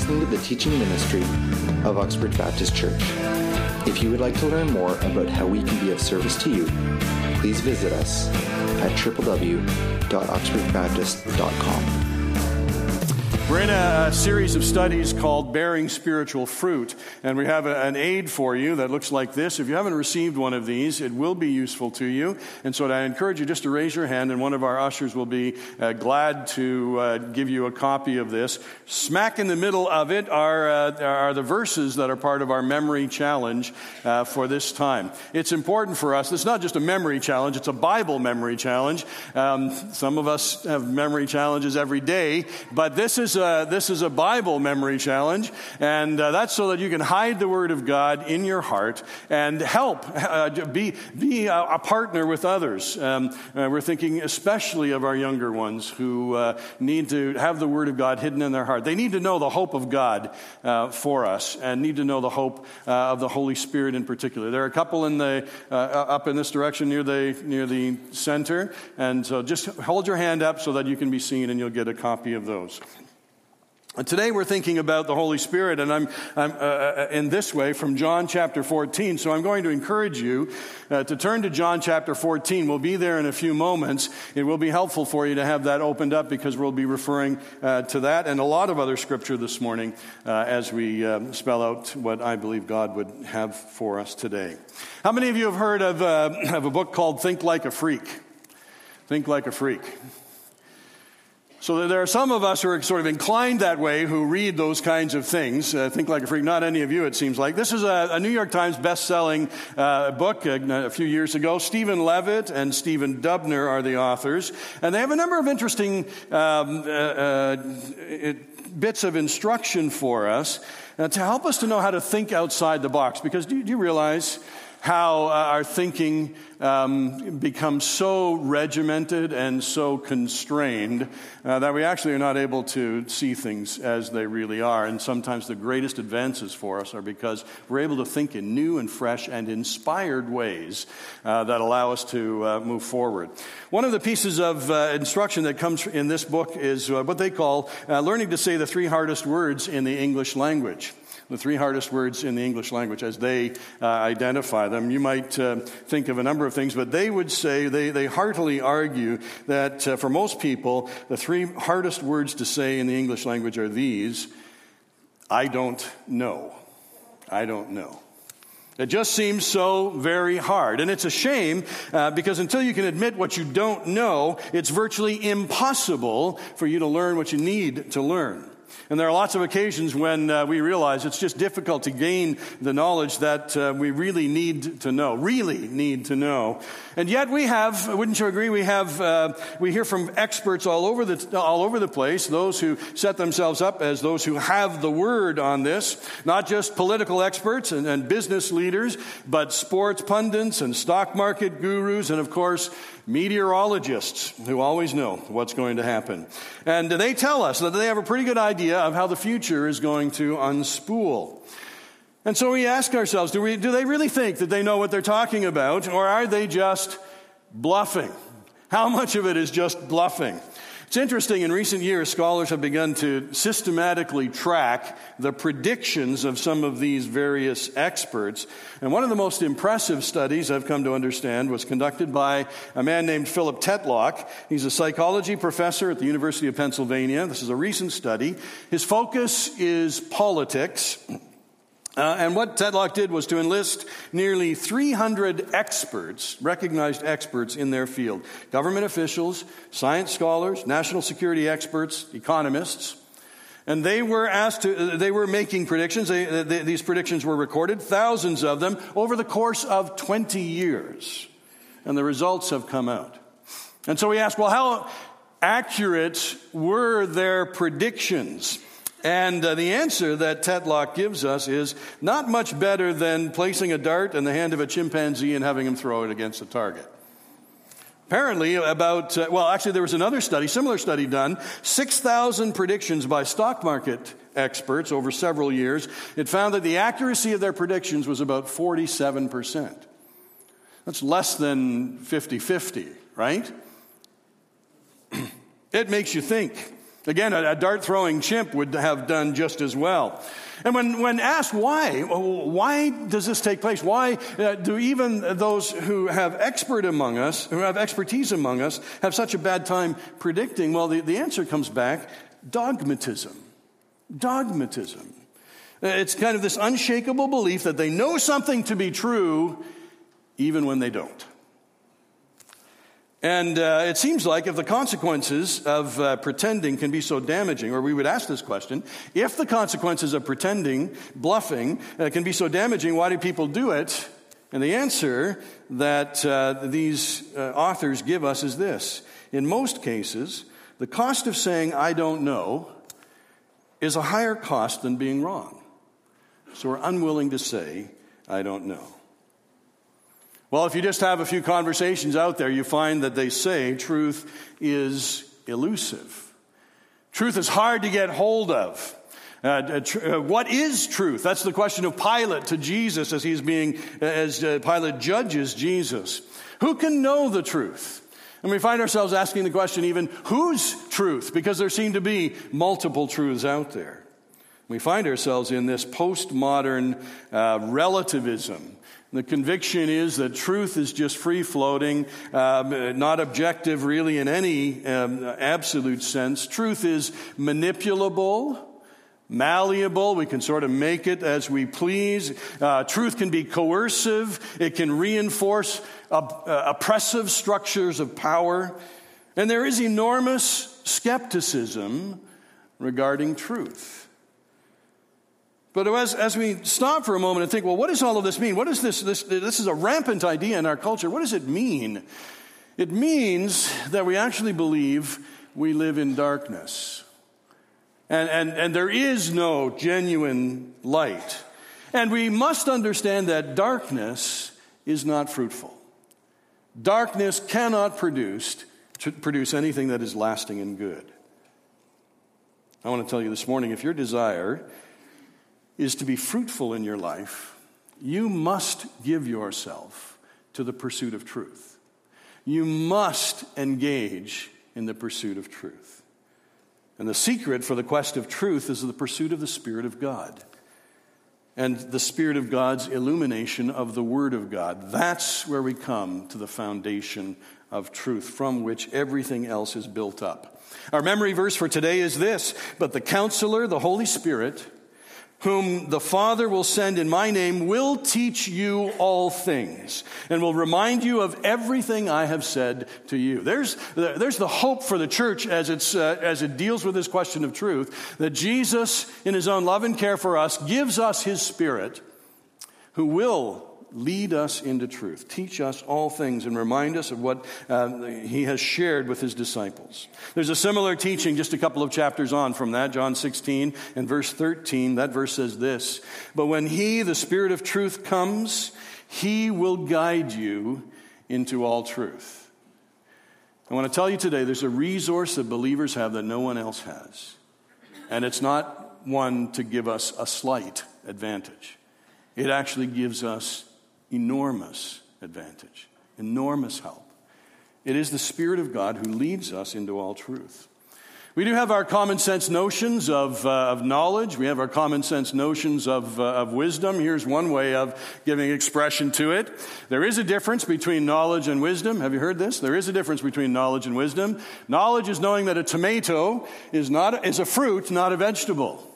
listening to the teaching ministry of Uxbridge Baptist Church. If you would like to learn more about how we can be of service to you, please visit us at www.uxbridgebaptist.com. We're in a series of studies called Bearing Spiritual Fruit, and we have an aid for you that looks like this. If you haven't received one of these, it will be useful to you, and so I encourage you just to raise your hand, and one of our ushers will be glad to give you a copy of this. Smack in the middle of it are the verses that are part of our memory challenge for this time. It's important for us. It's not just a memory challenge, it's a Bible memory challenge. Some of us have memory challenges every day, but this is a Bible memory challenge, and that's so that you can hide the Word of God in your heart and help be a partner with others. We're thinking especially of our younger ones who need to have the Word of God hidden in their heart. They need to know the hope of God for us, and need to know the hope of the Holy Spirit in particular. There are a couple in the up in this direction near the center, and so just hold your hand up so that you can be seen, and you'll get a copy of those. Today we're thinking about the Holy Spirit, and I'm in this way from John chapter 14. So I'm going to encourage you to turn to John chapter 14. We'll be there in a few moments. It will be helpful for you to have that opened up because we'll be referring to that and a lot of other scripture this morning as we spell out what I believe God would have for us today. How many of you have heard of a book called Think Like a Freak? Think Like a Freak. So there are some of us who are sort of inclined that way, who read those kinds of things. Think Like a Freak. Not any of you, it seems like. This is a New York Times best-selling book a few years ago. Stephen Levitt and Stephen Dubner are the authors. And they have a number of interesting bits of instruction for us to help us to know how to think outside the box. Because do you realize how our thinking becomes so regimented and so constrained that we actually are not able to see things as they really are. And sometimes the greatest advances for us are because we're able to think in new and fresh and inspired ways that allow us to move forward. One of the pieces of instruction that comes in this book is what they call learning to say the three hardest words in the English language. The three hardest words in the English language as they identify them. You might think of a number of things, but they would say, they heartily argue that for most people, the three hardest words to say in the English language are these: I don't know. I don't know. It just seems so very hard. And it's a shame because until you can admit what you don't know, it's virtually impossible for you to learn what you need to learn. And there are lots of occasions when we realize it's just difficult to gain the knowledge that we really need to know. And yet we have, wouldn't you agree, we hear from experts all over the place, those who set themselves up as those who have the word on this, not just political experts and business leaders, but sports pundits and stock market gurus, and of course, meteorologists who always know what's going to happen. And they tell us that they have a pretty good idea of how the future is going to unspool. And so we ask ourselves, do they really think that they know what they're talking about, or are they just bluffing? How much of it is just bluffing? It's interesting, in recent years, scholars have begun to systematically track the predictions of some of these various experts. And one of the most impressive studies I've come to understand was conducted by a man named Philip Tetlock. He's a psychology professor at the University of Pennsylvania. This is a recent study. His focus is politics. And what Tetlock did was to enlist nearly 300 experts, recognized experts in their field. Government officials, science scholars, national security experts, economists. And they were making predictions. These predictions were recorded, thousands of them, over the course of 20 years. And the results have come out. And so we ask, well, how accurate were their predictions? And the answer that Tetlock gives us is not much better than placing a dart in the hand of a chimpanzee and having him throw it against a target. Apparently there was another study, similar study done, 6,000 predictions by stock market experts over several years. It found that the accuracy of their predictions was about 47%. That's less than 50-50, right? It makes you think. Again, a dart-throwing chimp would have done just as well. And when asked why does this take place? Why do even those who have expertise among us, have such a bad time predicting? Well, the answer comes back: dogmatism. Dogmatism. It's kind of this unshakable belief that they know something to be true even when they don't. And it seems like if the consequences of pretending can be so damaging, or we would ask this question, if the consequences of pretending, bluffing, can be so damaging, why do people do it? And the answer that these authors give us is this: in most cases, the cost of saying "I don't know" is a higher cost than being wrong. So we're unwilling to say "I don't know." Well, if you just have a few conversations out there, you find that they say truth is elusive. Truth is hard to get hold of. What is truth? That's the question of Pilate to Jesus as Pilate judges Jesus. Who can know the truth? And we find ourselves asking the question even, whose truth? Because there seem to be multiple truths out there. We find ourselves in this postmodern relativism. The conviction is that truth is just free-floating, not objective really in any absolute sense. Truth is manipulable, malleable. We can sort of make it as we please. Truth can be coercive. It can reinforce oppressive structures of power. And there is enormous skepticism regarding truth. But as we stop for a moment and think, well, what does all of this mean? What is this? This is a rampant idea in our culture. What does it mean? It means that we actually believe we live in darkness. And there is no genuine light. And we must understand that darkness is not fruitful. Darkness cannot produce anything that is lasting and good. I want to tell you this morning, if your desire is to be fruitful in your life, you must give yourself to the pursuit of truth. You must engage in the pursuit of truth. And the secret for the quest of truth is the pursuit of the Spirit of God and the Spirit of God's illumination of the Word of God. That's where we come to the foundation of truth from which everything else is built up. Our memory verse for today is this: "But the Counselor, the Holy Spirit, whom the Father will send in my name, will teach you all things and will remind you of everything I have said to you." There's the hope for the church as it deals with this question of truth, that Jesus, in his own love and care for us, gives us his Spirit who will lead us into truth, teach us all things, and remind us of what he has shared with his disciples. There's a similar teaching just a couple of chapters on from that, John 16 and verse 13. That verse says this: "But when he, the Spirit of truth, comes, he will guide you into all truth." I want to tell you today, there's a resource that believers have that no one else has. And it's not one to give us a slight advantage. It actually gives us enormous advantage, enormous help. It is the Spirit of God who leads us into all truth. We do have our common sense notions of knowledge. We have our common sense notions of wisdom. Here's one way of giving expression to it. There is a difference between knowledge and wisdom. Have you heard this? There is a difference between knowledge and wisdom. Knowledge is knowing that a tomato is a fruit, not a vegetable.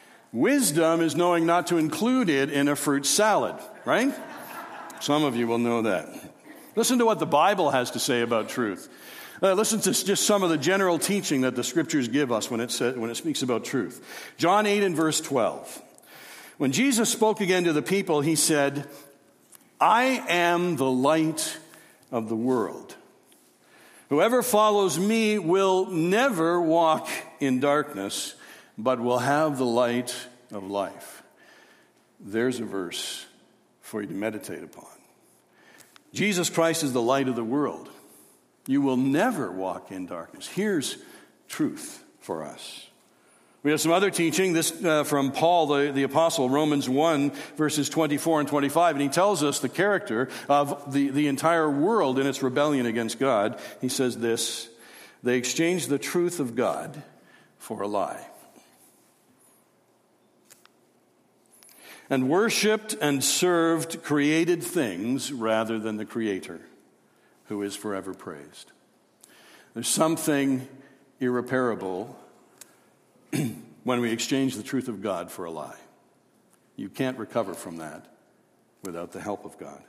Wisdom is knowing not to include it in a fruit salad, right? Some of you will know that. Listen to what the Bible has to say about truth. Listen to just some of the general teaching that the Scriptures give us when it speaks about truth. John 8 and verse 12. When Jesus spoke again to the people, he said, "I am the light of the world. Whoever follows me will never walk in darkness, but will have the light of life." There's a verse for you to meditate upon. Jesus Christ is the light of the world. You will never walk in darkness. Here's truth for us. We have some other teaching, this from Paul the Apostle, Romans 1, verses 24 and 25, and he tells us the character of the entire world in its rebellion against God. He says this: "They exchanged the truth of God for a lie. And worshipped and served created things rather than the Creator, who is forever praised. There's something irreparable when we exchange the truth of God for a lie. You can't recover from that without the help of God.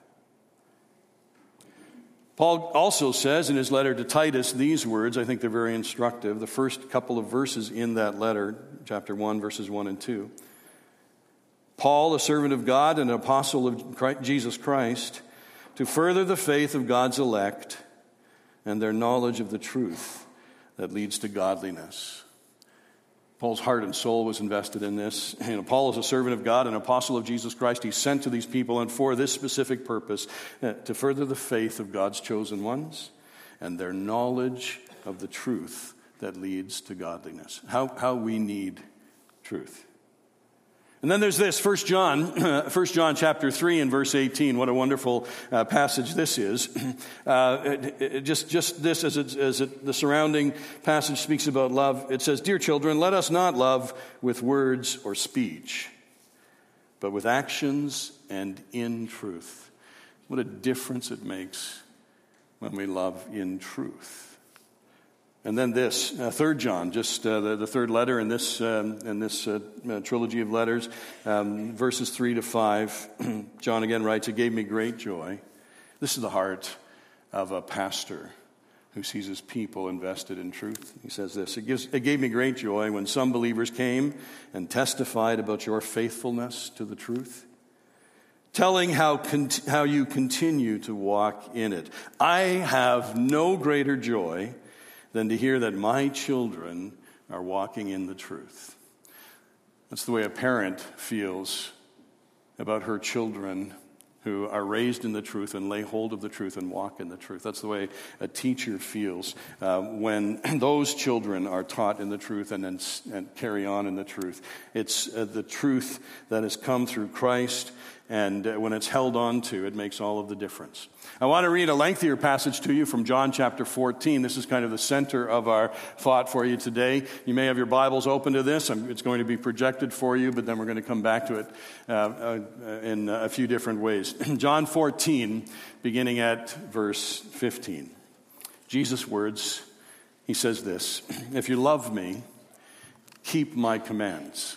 Paul also says in his letter to Titus these words. I think they're very instructive. The first couple of verses in that letter, chapter 1, verses 1 and 2. Paul, a servant of God and an apostle of Jesus Christ, to further the faith of God's elect and their knowledge of the truth that leads to godliness. Paul's heart and soul was invested in this. Paul is a servant of God, an apostle of Jesus Christ. He's sent to these people, and for this specific purpose, to further the faith of God's chosen ones and their knowledge of the truth that leads to godliness. How we need truth. And then there's this, 1 John chapter 3 and verse 18. What a wonderful passage this is. Just this, as the surrounding passage speaks about love. It says, "Dear children, let us not love with words or speech, but with actions and in truth." What a difference it makes when we love in truth. And then this, 3 John, just the third letter in this trilogy of letters, verses 3 to 5. John again writes, "It gave me great joy." This is the heart of a pastor who sees his people invested in truth. He says this, "It gave me great joy when some believers came and testified about your faithfulness to the truth, telling how you continue to walk in it. I have no greater joy than to hear that my children are walking in the truth." That's the way a parent feels about her children who are raised in the truth and lay hold of the truth and walk in the truth. That's the way a teacher feels when those children are taught in the truth and carry on in the truth. It's the truth that has come through Christ, and when it's held on to, it makes all of the difference. I want to read a lengthier passage to you from John chapter 14. This is kind of the center of our thought for you today. You may have your Bibles open to this. It's going to be projected for you, but then we're going to come back to it in a few different ways. John 14, beginning at verse 15. Jesus' words, he says this, "If you love me, keep my commands.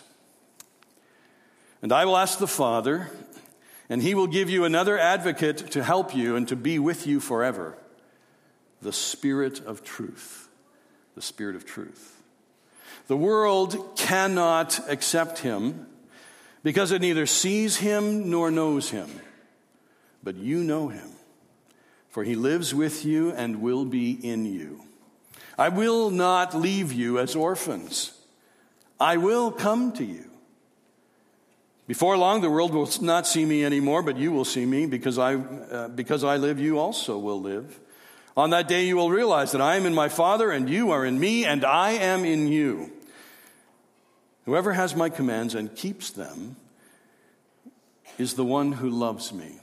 And I will ask the Father, and he will give you another advocate to help you and to be with you forever, the Spirit of truth." The Spirit of truth. "The world cannot accept him because it neither sees him nor knows him. But you know him, for he lives with you and will be in you. I will not leave you as orphans. I will come to you. Before long, the world will not see me anymore, but you will see me. Because I live, you also will live. On that day, you will realize that I am in my Father, and you are in me, and I am in you. Whoever has my commands and keeps them is the one who loves me.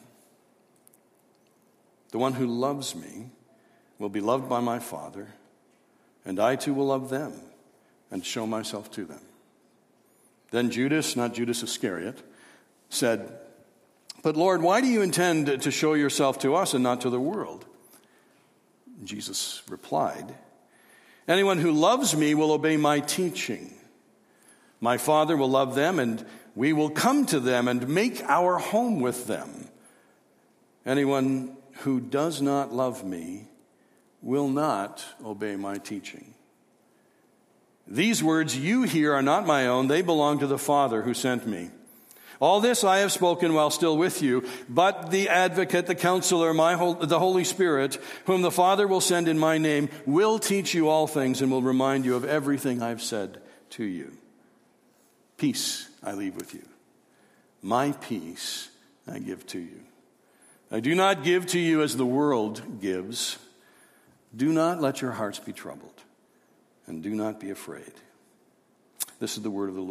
The one who loves me will be loved by my Father, and I too will love them and show myself to them." Then Judas, not Judas Iscariot, said, "But Lord, why do you intend to show yourself to us and not to the world?" Jesus replied, "Anyone who loves me will obey my teaching. My Father will love them, and we will come to them and make our home with them. Anyone who does not love me will not obey my teaching. These words you hear are not my own. They belong to the Father who sent me. All this I have spoken while still with you, but the advocate, the counselor, the Holy Spirit, whom the Father will send in my name, will teach you all things and will remind you of everything I've said to you. Peace I leave with you. My peace I give to you. I do not give to you as the world gives. Do not let your hearts be troubled, and do not be afraid." This is the word of the Lord.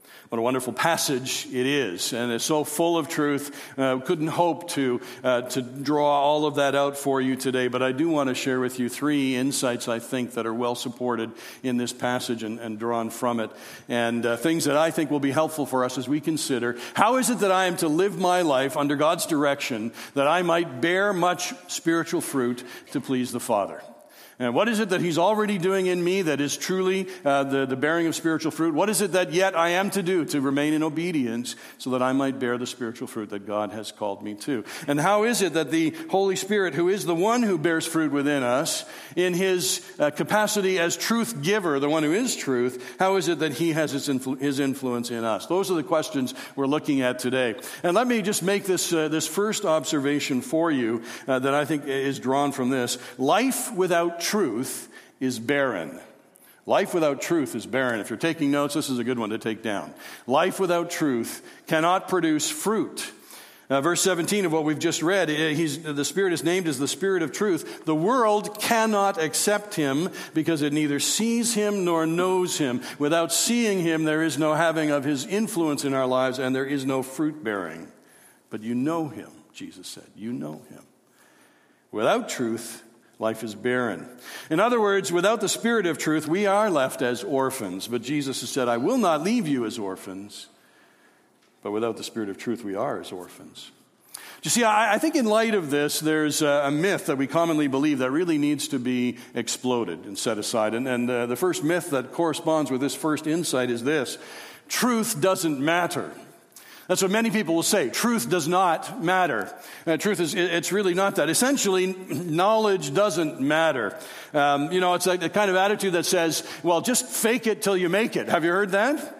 What a wonderful passage it is, and it's so full of truth. Couldn't hope to draw all of that out for you today, but I do want to share with you 3 insights I think that are well supported in this passage and drawn from it, and things that I think will be helpful for us as we consider how is it that I am to live my life under God's direction that I might bear much spiritual fruit to please the Father. And what is it that he's already doing in me that is truly the bearing of spiritual fruit? What is it that yet I am to do to remain in obedience so that I might bear the spiritual fruit that God has called me to? And how is it that the Holy Spirit, who is the one who bears fruit within us, in his capacity as truth giver, the one who is truth, how is it that he has his influence in us? Those are the questions we're looking at today. And let me just make this first observation for you that I think is drawn from this. Life without truth is barren. Life without truth is barren. If you're taking notes, this is a good one to take down. Life without truth cannot produce fruit. Verse 17 of what we've just read, the Spirit is named as the Spirit of truth. The world cannot accept him because it neither sees him nor knows him. Without seeing him, there is no having of his influence in our lives, and there is no fruit bearing. But you know him, Jesus said. You know him. Without truth, life is barren. In other words, without the Spirit of truth, we are left as orphans. But Jesus has said, I will not leave you as orphans. But without the Spirit of truth, we are as orphans. You see, I think in light of this, there's a myth that we commonly believe that really needs to be exploded and set aside. And the first myth that corresponds with this first insight is this: truth doesn't matter. That's what many people will say. Truth does not matter. It's really not that. Essentially, knowledge doesn't matter. It's like the kind of attitude that says, well, just fake it till you make it. Have you heard that?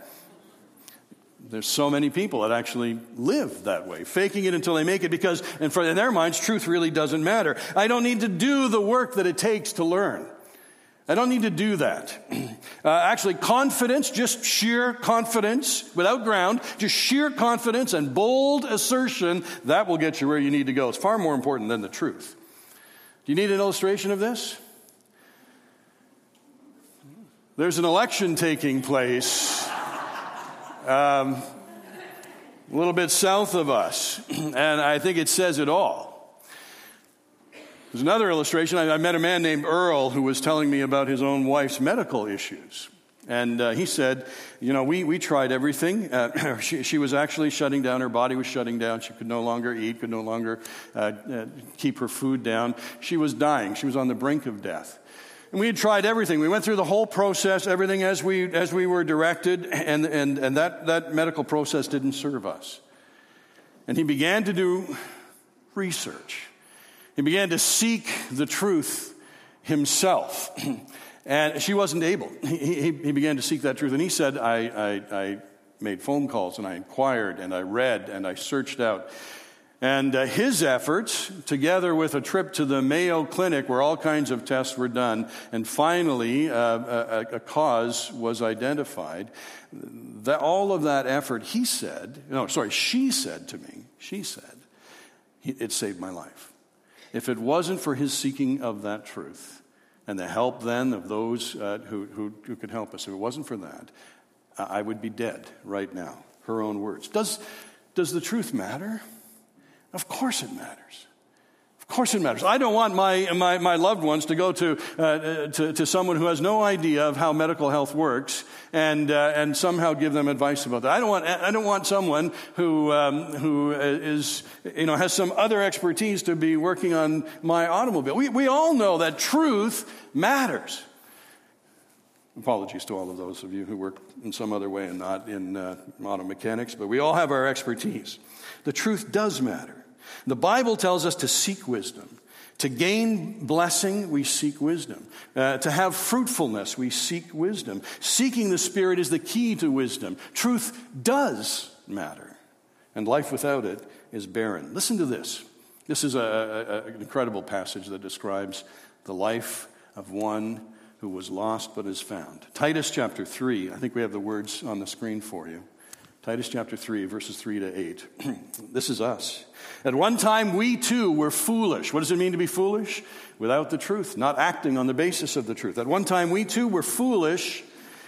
There's so many people that actually live that way, faking it until they make it because, in their minds, truth really doesn't matter. I don't need to do the work that it takes to learn. I don't need to do that. Actually, confidence, just sheer confidence, without ground, just sheer confidence and bold assertion, that will get you where you need to go. It's far more important than the truth. Do you need an illustration of this? There's an election taking place a little bit south of us, and I think it says it all. There's another illustration. I met a man named Earl who was telling me about his own wife's medical issues. And he said, we tried everything. She was actually shutting down. Her body was shutting down. She could no longer eat, could no longer keep her food down. She was dying. She was on the brink of death. And we had tried everything. We went through the whole process, everything as we were directed, and that medical process didn't serve us. And he began to do research. He began to seek the truth himself. And she wasn't able. He began to seek that truth. And he said, I made phone calls, and I inquired, and I read, and I searched out. And his efforts, together with a trip to the Mayo Clinic where all kinds of tests were done, and finally a cause was identified, that all of that effort, she said to me, it saved my life. If it wasn't for his seeking of that truth and the help then of those who could help us, if it wasn't for that, I would be dead right now. Her own words. Does the truth matter? Of course it matters. Of course it matters. I don't want my loved ones to go to someone who has no idea of how medical health works and somehow give them advice about that. I don't want someone who is has some other expertise to be working on my automobile. We all know that truth matters. Apologies to all of those of you who work in some other way and not in auto mechanics, but we all have our expertise. The truth does matter. The Bible tells us to seek wisdom. To gain blessing, we seek wisdom. To have fruitfulness, we seek wisdom. Seeking the Spirit is the key to wisdom. Truth does matter, and life without it is barren. Listen to this. This is an incredible passage that describes the life of one who was lost but is found. Titus chapter 3, I think we have the words on the screen for you. Titus chapter 3, verses 3 to 8. This is us. At one time, we too were foolish. What does it mean to be foolish? Without the truth, not acting on the basis of the truth. At one time, we too were foolish,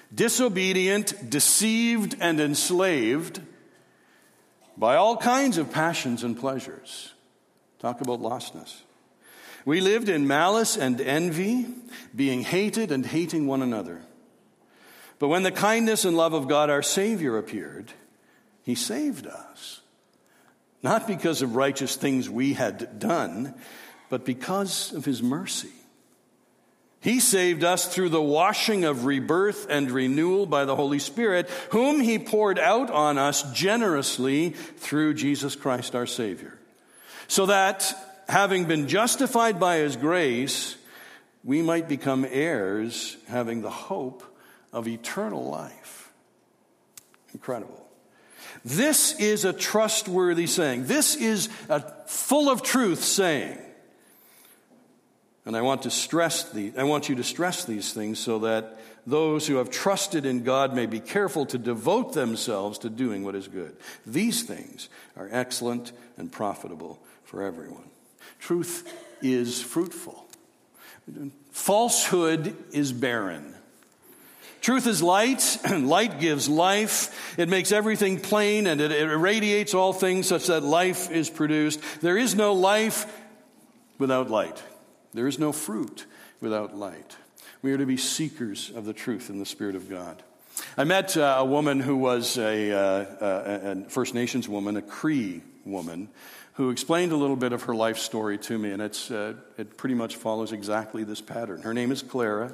disobedient, deceived, and enslaved by all kinds of passions and pleasures. Talk about lostness. We lived in malice and envy, being hated and hating one another. But when the kindness and love of God our Savior appeared, he saved us. Not because of righteous things we had done, but because of his mercy. He saved us through the washing of rebirth and renewal by the Holy Spirit, whom he poured out on us generously through Jesus Christ our Savior. So that, having been justified by his grace, we might become heirs, having the hope of eternal life. Incredible. This is a trustworthy saying. This is a full of truth saying. And I want you to stress these things so that those who have trusted in God may be careful to devote themselves to doing what is good. These things are excellent and profitable for everyone. Truth is fruitful. Falsehood is barren. Truth is light, and light gives life. It makes everything plain, and it irradiates all things such that life is produced. There is no life without light. There is no fruit without light. We are to be seekers of the truth in the Spirit of God. I met a woman who was a First Nations woman, a Cree woman, who explained a little bit of her life story to me, and it pretty much follows exactly this pattern. Her name is Clara.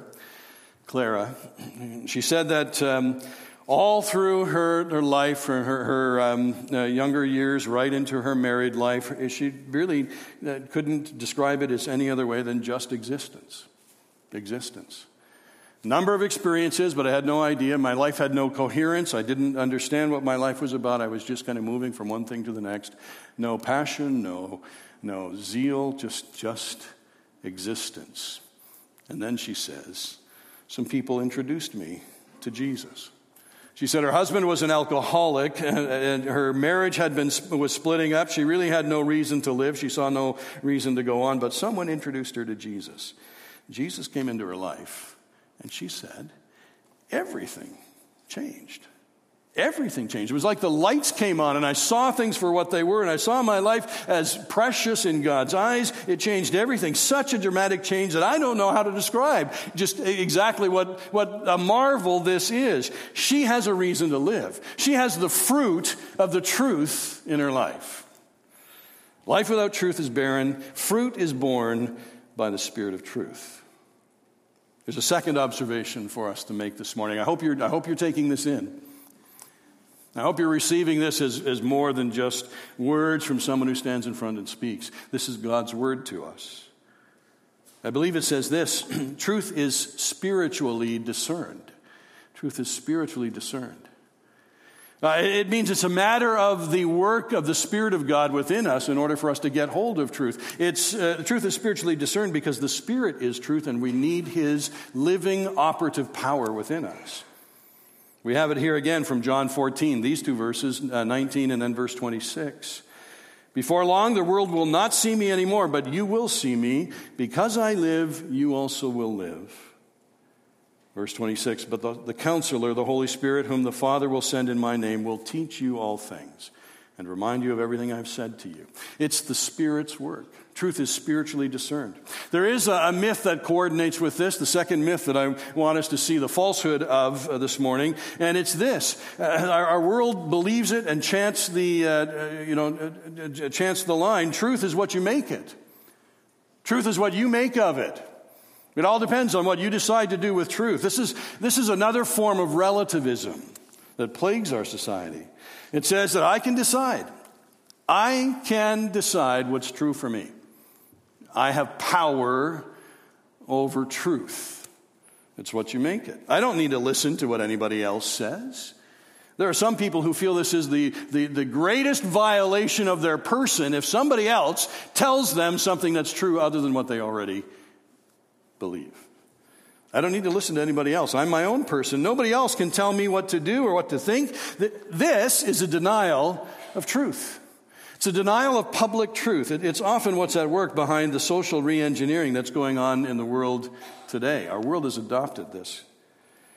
She said that all through her life, her younger years, right into her married life, she really couldn't describe it as any other way than just existence. Existence. Number of experiences, but I had no idea. My life had no coherence. I didn't understand what my life was about. I was just kind of moving from one thing to the next. No passion, no zeal, just existence. And then she says, some people introduced me to Jesus. She said her husband was an alcoholic, and her marriage was splitting up. She really had no reason to live. She saw no reason to go on, but someone introduced her to Jesus. Jesus came into her life, and she said, everything changed. Everything changed. It was like the lights came on, and I saw things for what they were, and I saw my life as precious in God's eyes. It changed everything. Such a dramatic change that I don't know how to describe just exactly what a marvel this is. She has a reason to live. She has the fruit of the truth in her life. Life without truth is barren. Fruit is born by the Spirit of truth. There's a second observation for us to make this morning. I hope you're taking this in. I hope you're receiving this as more than just words from someone who stands in front and speaks. This is God's word to us. I believe it says this, truth is spiritually discerned. Truth is spiritually discerned. It means it's a matter of the work of the Spirit of God within us in order for us to get hold of truth. Truth is spiritually discerned because the Spirit is truth and we need His living operative power within us. We have it here again from John 14, these two verses, 19 and then verse 26. Before long, the world will not see me anymore, but you will see me. Because I live, you also will live. Verse 26, but the Counselor, the Holy Spirit, whom the Father will send in my name, will teach you all things and remind you of everything I've said to you. It's the Spirit's work. Truth is spiritually discerned. There is a myth that coordinates with this, the second myth that I want us to see the falsehood of this morning, and it's this. Our world believes it and chants the line, truth is what you make it. Truth is what you make of it. It all depends on what you decide to do with truth. This is another form of relativism that plagues our society. It says that I can decide. I can decide what's true for me. I have power over truth. It's what you make it. I don't need to listen to what anybody else says. There are some people who feel this is the greatest violation of their person if somebody else tells them something that's true other than what they already believe. I don't need to listen to anybody else. I'm my own person. Nobody else can tell me what to do or what to think. This is a denial of truth. It's a denial of public truth. It's often what's at work behind the social re-engineering that's going on in the world today. Our world has adopted this.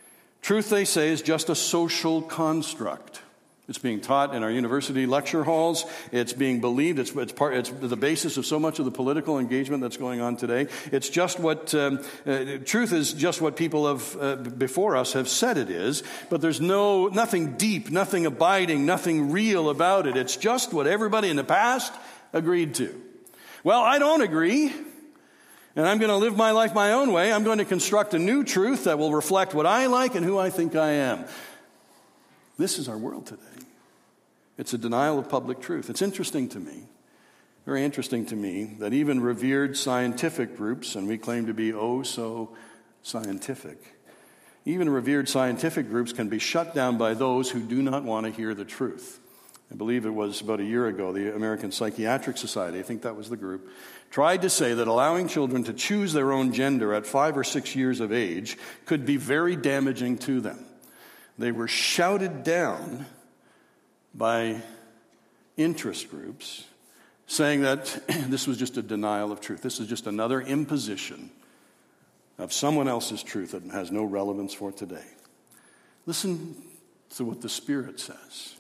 Truth, they say, is just a social construct. It's being taught in our university lecture halls. It's being believed. It's the basis of so much of the political engagement that's going on today. It's just what truth is. Just what people have before us have said it is. But there's nothing deep, nothing abiding, nothing real about it. It's just what everybody in the past agreed to. Well, I don't agree, and I'm going to live my life my own way. I'm going to construct a new truth that will reflect what I like and who I think I am. This is our world today. It's a denial of public truth. It's interesting to me, very interesting to me, that even revered scientific groups, and we claim to be oh so scientific, even revered scientific groups can be shut down by those who do not want to hear the truth. I believe it was about a year ago, the American Psychiatric Society, I think that was the group, tried to say that allowing children to choose their own gender at 5 or 6 years of age could be very damaging to them. They were shouted down by interest groups saying that this was just a denial of truth. This is just another imposition of someone else's truth that has no relevance for today. Listen to what the Spirit says.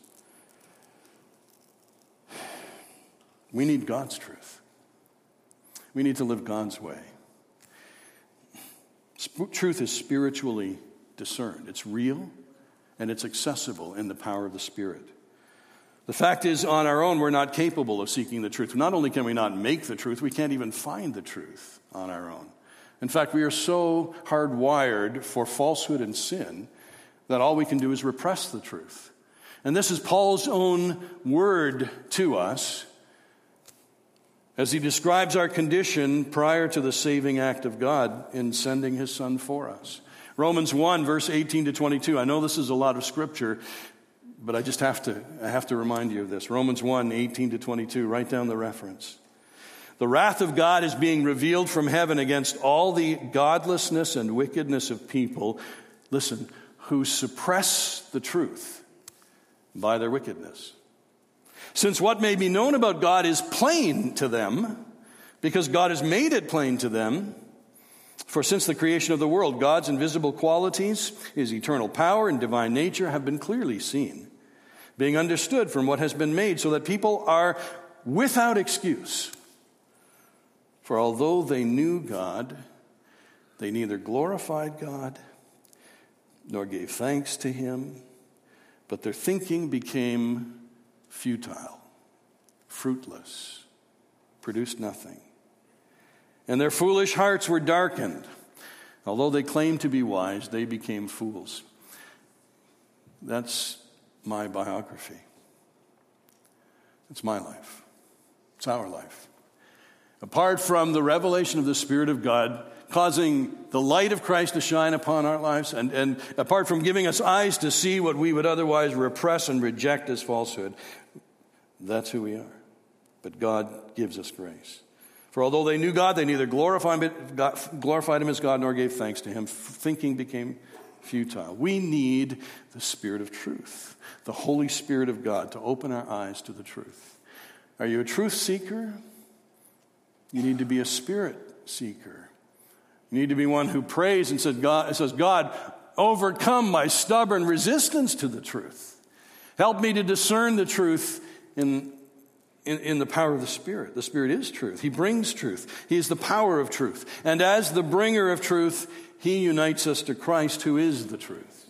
We need God's truth. We need to live God's way. Truth is spiritually discerned. It's real and it's accessible in the power of the Spirit. The fact is, on our own, we're not capable of seeking the truth. Not only can we not make the truth, we can't even find the truth on our own. In fact, we are so hardwired for falsehood and sin that all we can do is repress the truth. And this is Paul's own word to us as he describes our condition prior to the saving act of God in sending his Son for us. Romans 1, verse 18 to 22. I know this is a lot of scripture, but I just have to remind you of this. Romans 1, 18 to 22. Write down the reference. The wrath of God is being revealed from heaven against all the godlessness and wickedness of people, listen, who suppress the truth by their wickedness. Since what may be known about God is plain to them, because God has made it plain to them, for since the creation of the world, God's invisible qualities, his eternal power and divine nature have been clearly seen, being understood from what has been made, so that people are without excuse. For although they knew God, they neither glorified God nor gave thanks to him, but their thinking became futile, fruitless, produced nothing. And their foolish hearts were darkened. Although they claimed to be wise, they became fools. That's my biography. It's my life. It's our life. Apart from the revelation of the Spirit of God causing the light of Christ to shine upon our lives, and apart from giving us eyes to see what we would otherwise repress and reject as falsehood, that's who we are. But God gives us grace. For although they knew God, they neither glorified him as God nor gave thanks to him. Thinking became futile. We need the Spirit of truth, the Holy Spirit of God, to open our eyes to the truth. Are you a truth seeker? You need to be a spirit seeker. You need to be one who prays and says, God, overcome my stubborn resistance to the truth. Help me to discern the truth in the power of the Spirit. The Spirit is truth. He brings truth. He is the power of truth. And as the bringer of truth, he unites us to Christ, who is the truth.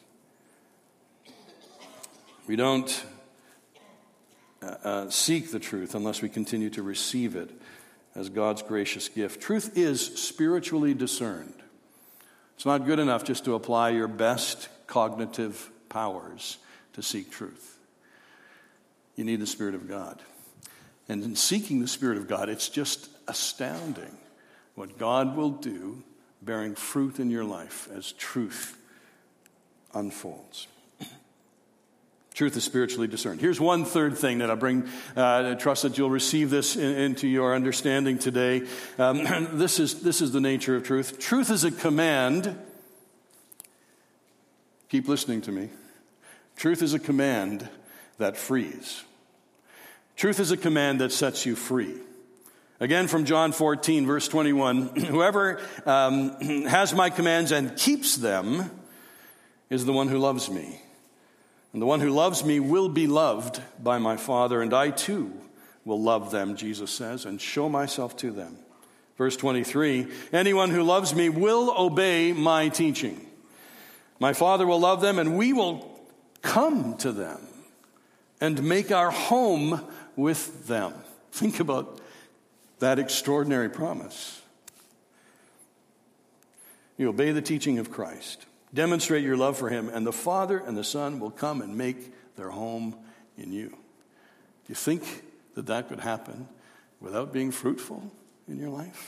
We don't seek the truth unless we continue to receive it as God's gracious gift. Truth is spiritually discerned. It's not good enough just to apply your best cognitive powers to seek truth. You need the Spirit of God. And in seeking the Spirit of God, it's just astounding what God will do bearing fruit in your life as truth unfolds. Truth is spiritually discerned. Here's one third thing that I bring. I trust that you'll receive this into your understanding today. This is the nature of truth. Truth is a command. Keep listening to me. Truth is a command that frees. Truth is a command that sets you free. Again, from John 14, verse 21, whoever has my commands and keeps them is the one who loves me. And the one who loves me will be loved by my Father, and I too will love them, Jesus says, and show myself to them. Verse 23, anyone who loves me will obey my teaching. My Father will love them, and we will come to them and make our home with them. Think about that extraordinary promise. You obey the teaching of Christ. Demonstrate your love for him, and the Father and the Son will come and make their home in you. Do you think that could happen without being fruitful in your life?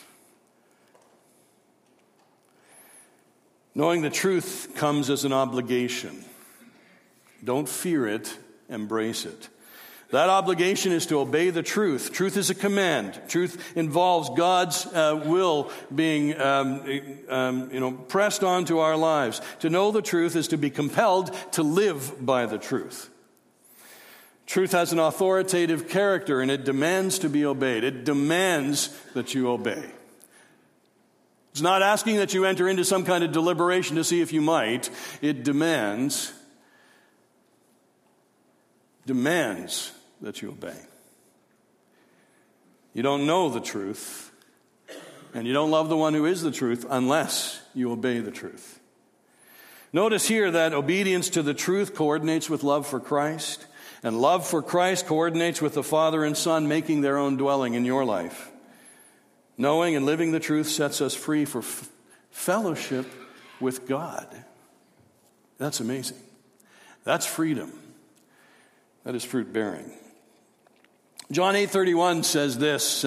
Knowing the truth comes as an obligation. Don't fear it, embrace it. That obligation is to obey the truth. Truth is a command. Truth involves God's will being pressed onto our lives. To know the truth is to be compelled to live by the truth. Truth has an authoritative character, and it demands to be obeyed. It demands that you obey. It's not asking that you enter into some kind of deliberation to see if you might. It demands that you obey. You don't know the truth, and you don't love the one who is the truth unless you obey the truth. Notice here that obedience to the truth coordinates with love for Christ, and love for Christ coordinates with the Father and Son making their own dwelling in your life. Knowing and living the truth sets us free for fellowship with God. That's amazing. That's freedom. That is fruit bearing. John 8:31 says this,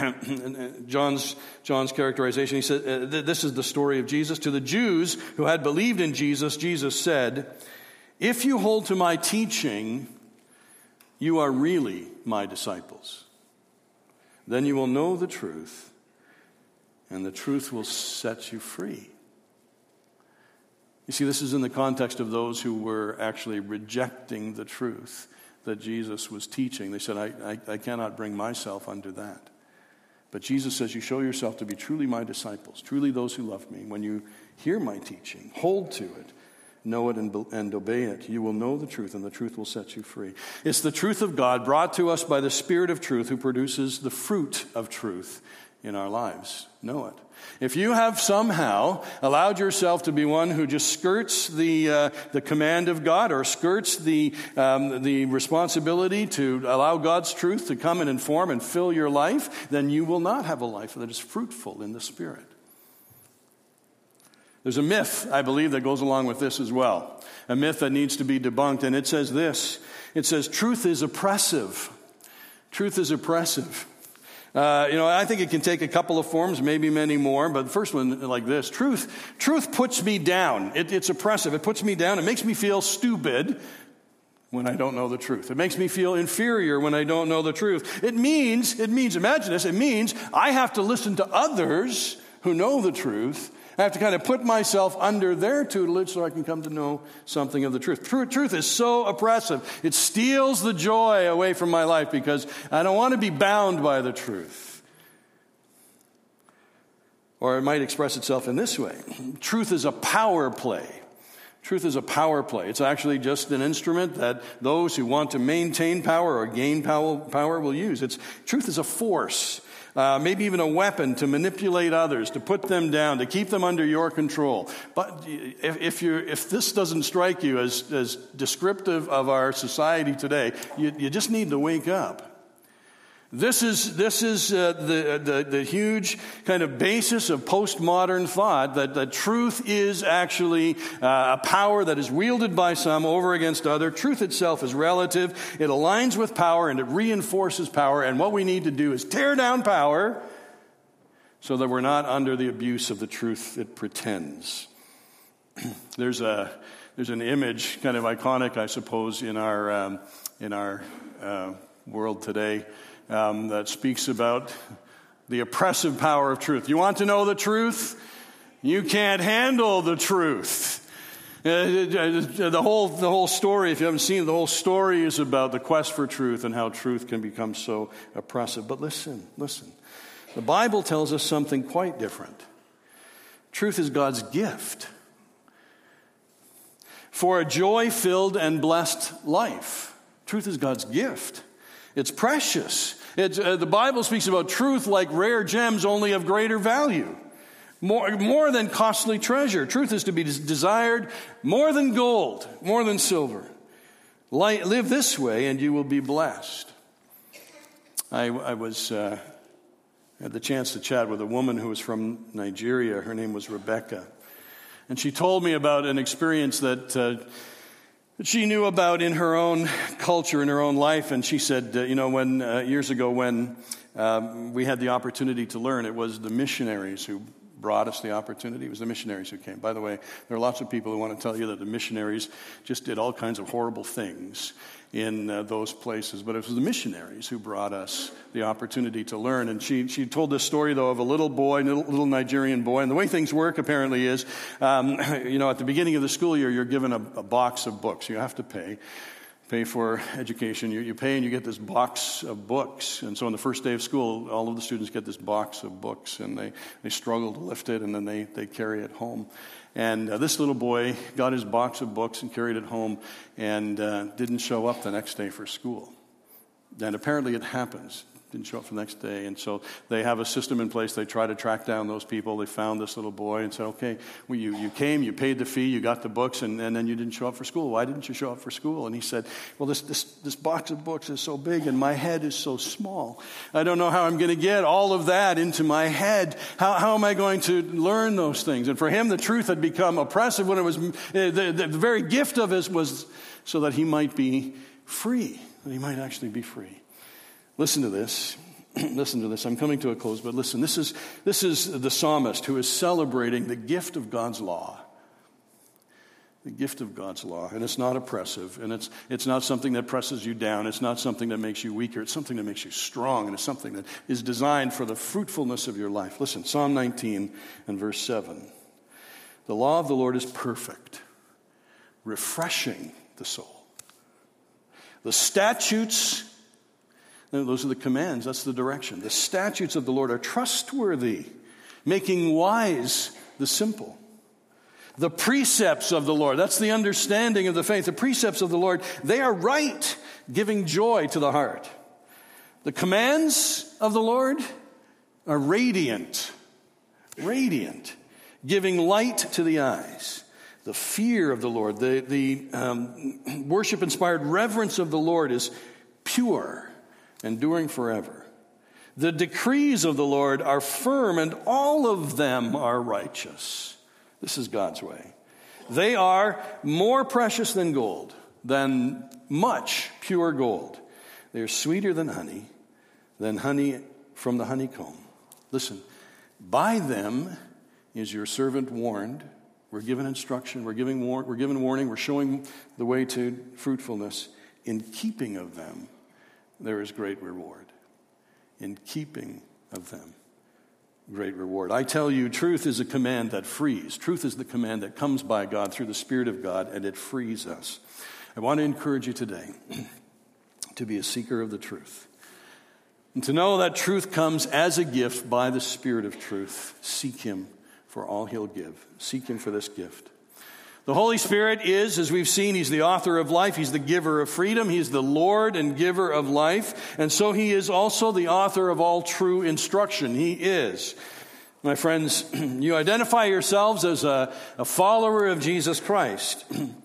John's characterization. He said, this is the story of Jesus. To the Jews who had believed in Jesus, Jesus said, if you hold to my teaching, you are really my disciples. Then you will know the truth, and the truth will set you free. You see, this is in the context of those who were actually rejecting the truth that Jesus was teaching. They said, I cannot bring myself under that. But Jesus says, you show yourself to be truly my disciples, truly those who love me. When you hear my teaching, hold to it, know it and obey it, you will know the truth, and the truth will set you free. It's the truth of God brought to us by the Spirit of truth who produces the fruit of truth in our lives. Know it. If you have somehow allowed yourself to be one who just skirts the command of God, or skirts the responsibility to allow God's truth to come and inform and fill your life, then you will not have a life that is fruitful in the Spirit. There's a myth, I believe, that goes along with this as well. A myth that needs to be debunked, and it says this. It says, truth is oppressive. Truth is oppressive. I think it can take a couple of forms, maybe many more, but the first one like this. Truth puts me down. It's oppressive. It puts me down. It makes me feel stupid when I don't know the truth. It makes me feel inferior when I don't know the truth. It means, imagine this, it means I have to listen to others who know the truth. I have to kind of put myself under their tutelage so I can come to know something of the truth. Truth is so oppressive. It steals the joy away from my life because I don't want to be bound by the truth. Or it might express itself in this way. Truth is a power play. Truth is a power play. It's actually just an instrument that those who want to maintain power or gain power will use. Truth is a force. Maybe even a weapon to manipulate others, to put them down, to keep them under your control. But if this doesn't strike you as descriptive of our society today, you just need to wake up. This is the huge kind of basis of postmodern thought, that truth is actually a power that is wielded by some over against other. Truth itself is relative. It aligns with power and it reinforces power. And what we need to do is tear down power so that we're not under the abuse of the truth it pretends. There's an image, kind of iconic, I suppose, in our world today. That speaks about the oppressive power of truth. You want to know the truth? You can't handle the truth. The whole story, if you haven't seen it, the whole story is about the quest for truth and how truth can become so oppressive. But listen. The Bible tells us something quite different. Truth is God's gift. for a joy-filled and blessed life. Truth is God's gift. It's precious. The Bible speaks about truth like rare gems, only of greater value. More than costly treasure. Truth is to be desired more than gold, more than silver. Live this way and you will be blessed. I had the chance to chat with a woman who was from Nigeria. Her name was Rebecca. And she told me about an experience that she knew about in her own culture, in her own life. And she said, when years ago when we had the opportunity to learn, it was the missionaries who brought us the opportunity. It was the missionaries who came. By the way, there are lots of people who want to tell you that the missionaries just did all kinds of horrible things in those places. But it was the missionaries who brought us the opportunity to learn. And she told this story, though, of a little boy, little Nigerian boy. And the way things work, apparently, is, at the beginning of the school year, you're given a box of books. You have to pay for education. You pay and you get this box of books. And so on the first day of school, all of the students get this box of books, and they struggle to lift it, and then they carry it home. And this little boy got his box of books and carried it home and didn't show up the next day for school. And apparently it happens. Didn't show up for the next day. And so they have a system in place. They try to track down those people. They found this little boy and said, okay, well, you came, you paid the fee, you got the books, and then you didn't show up for school. Why didn't you show up for school? And he said, well, this box of books is so big and my head is so small. I don't know how I'm going to get all of that into my head. How am I going to learn those things? And for him, the truth had become oppressive when it was, the very gift of it was so that he might be free, that he might actually be free. Listen to this. Listen to this. I'm coming to a close, but listen. This is the psalmist who is celebrating the gift of God's law. The gift of God's law. And it's not oppressive. And it's not something that presses you down. It's not something that makes you weaker. It's something that makes you strong. And it's something that is designed for the fruitfulness of your life. Listen, Psalm 19 and verse 7. The law of the Lord is perfect, refreshing the soul. The statutes, those are the commands, that's the direction. The statutes of the Lord are trustworthy, making wise the simple. The precepts of the Lord, that's the understanding of the faith. The precepts of the Lord, they are right, giving joy to the heart. The commands of the Lord are radiant, giving light to the eyes. The fear of the Lord, the worship-inspired reverence of the Lord is pure, enduring forever. The decrees of the Lord are firm, and all of them are righteous. This is God's way. They are more precious than gold, than much pure gold. They are sweeter than honey from the honeycomb. Listen, by them is your servant warned. We're given instruction. We're given warning. We're showing the way to fruitfulness. In keeping of them, there is great reward. In keeping of them, great reward. I tell you, truth is a command that frees. Truth is the command that comes by God through the Spirit of God, and it frees us. I want to encourage you today to be a seeker of the truth. And to know that truth comes as a gift by the Spirit of truth. Seek Him for all He'll give. Seek Him for this gift. The Holy Spirit is, as we've seen, He's the author of life. He's the giver of freedom. He's the Lord and giver of life. And so He is also the author of all true instruction. He is. My friends, you identify yourselves as a follower of Jesus Christ.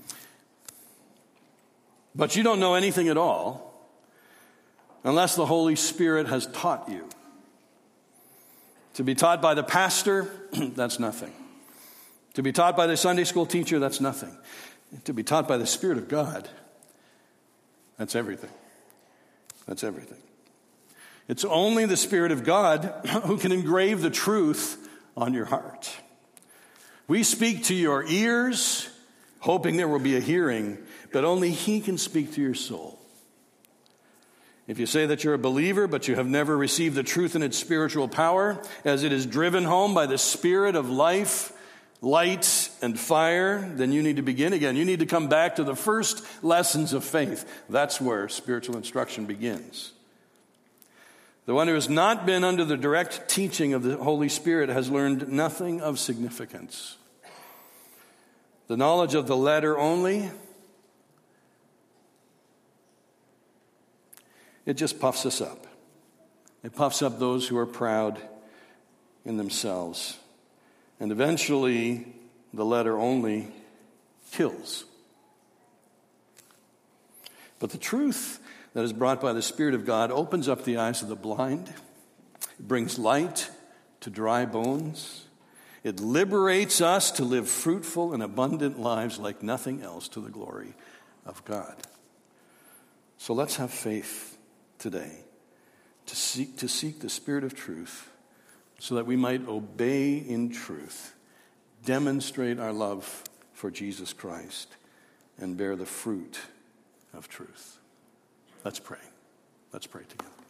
But you don't know anything at all unless the Holy Spirit has taught you. To be taught by the pastor, that's nothing. To be taught by the Sunday school teacher, that's nothing. To be taught by the Spirit of God, that's everything. That's everything. It's only the Spirit of God who can engrave the truth on your heart. We speak to your ears, hoping there will be a hearing, but only He can speak to your soul. If you say that you're a believer, but you have never received the truth in its spiritual power, as it is driven home by the Spirit of life, light, and fire, then you need to begin again. You need to come back to the first lessons of faith. That's where spiritual instruction begins. The one who has not been under the direct teaching of the Holy Spirit has learned nothing of significance. The knowledge of the letter only, it just puffs us up. It puffs up those who are proud in themselves. And eventually, the letter only kills. But the truth that is brought by the Spirit of God opens up the eyes of the blind. It brings light to dry bones. It liberates us to live fruitful and abundant lives like nothing else to the glory of God. So let's have faith today to seek the Spirit of truth so that we might obey in truth, demonstrate our love for Jesus Christ, and bear the fruit of truth. Let's pray. Let's pray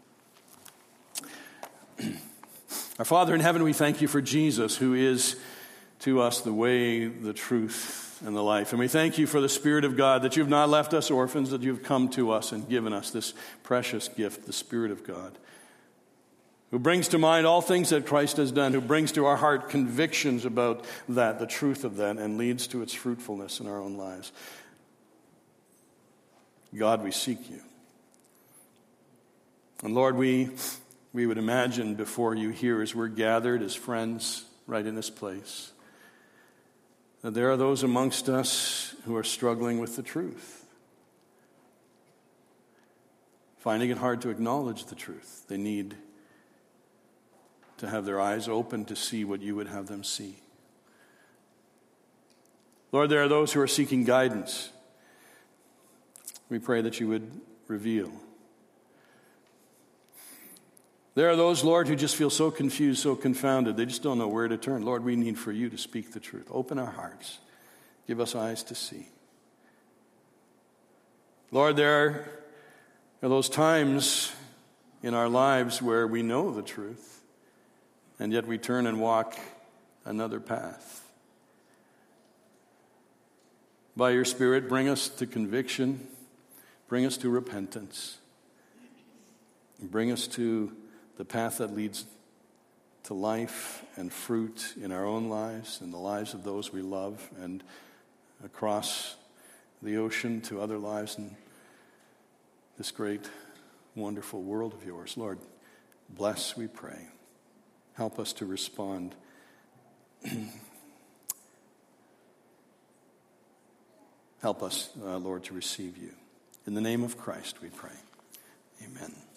together. Our Father in heaven, we thank you for Jesus, who is to us the way, the truth, and the life. And we thank you for the Spirit of God, that you've not left us orphans, that you've come to us and given us this precious gift, the Spirit of God, who brings to mind all things that Christ has done, who brings to our heart convictions about that, the truth of that, and leads to its fruitfulness in our own lives. God, we seek you. And Lord, we would imagine before you here as we're gathered as friends right in this place, that there are those amongst us who are struggling with the truth, finding it hard to acknowledge the truth. They need to have their eyes open to see what you would have them see. Lord, there are those who are seeking guidance. We pray that you would reveal. There are those, Lord, who just feel so confused, so confounded. They just don't know where to turn. Lord, we need for you to speak the truth. Open our hearts. Give us eyes to see. Lord, there are those times in our lives where we know the truth, and yet we turn and walk another path. By your Spirit, bring us to conviction, bring us to repentance, and bring us to the path that leads to life and fruit in our own lives and the lives of those we love, and across the ocean to other lives in this great, wonderful world of yours. Lord, bless, we pray. Help us to respond. Help us, Lord, to receive you. In the name of Christ we pray. Amen.